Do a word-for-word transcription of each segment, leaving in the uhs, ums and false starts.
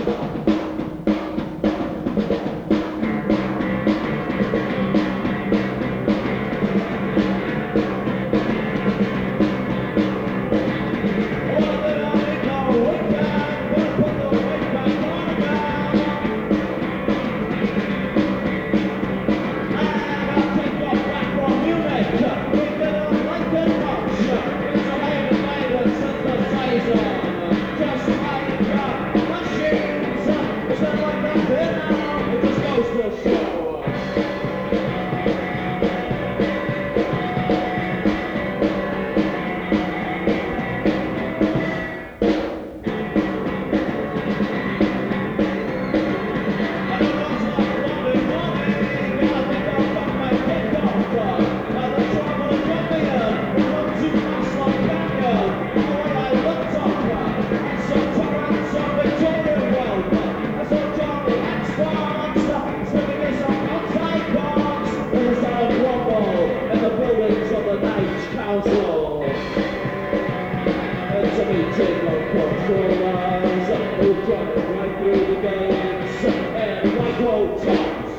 Council. It's a meeting of controllers who drive right through the gates and like road tops.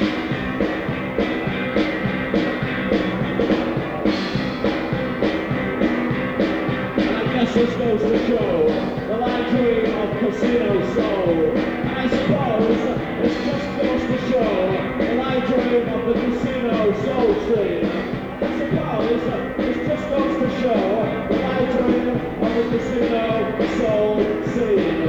And I guess this goes to show the line dream of Casino Soul. And I suppose this just goes to show the line dream of the Casino Soul scene. I suppose this just goes to show the line dream of the Casino Soul scene.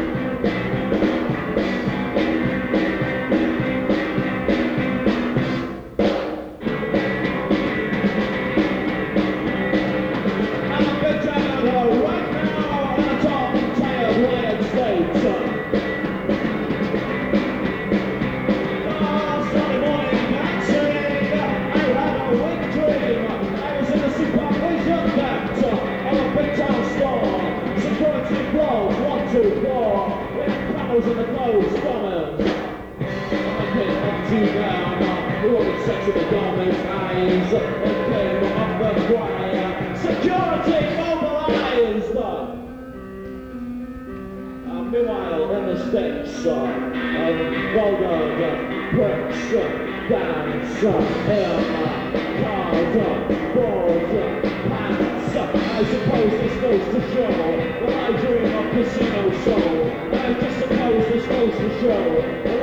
In the clothes, bombers. I came up to down, who always sex with the garments, eyes, and came up the choir. Security mobilized! Uh, meanwhile, in the sticks, uh, um, Goldberg, pricks, dance, him, cars, balls, pants. I suppose this goes to show that I dream of Casino Soul. I just suppose this goes to show